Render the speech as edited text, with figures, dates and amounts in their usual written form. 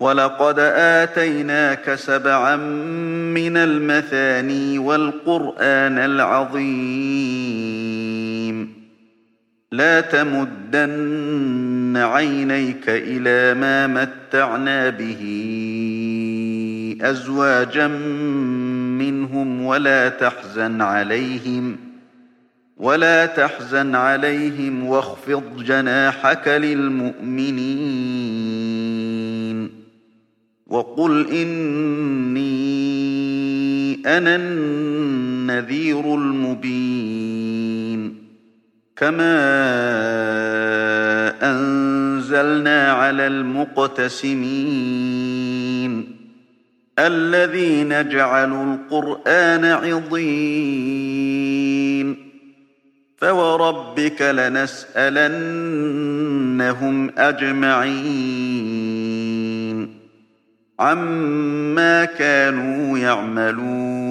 ولقد آتيناك سبعا من المثاني والقرآن العظيم لا تمدن عينيك إلى ما متعنا به أزواجا منهم ولا تحزن عليهم واخفض جناحك للمؤمنين وقل إني أنا النذير المبين كما أنزلنا على المقتسمين الذين جعلوا القرآن عضين فوربك لنسألنهم أجمعين عما كانوا يعملون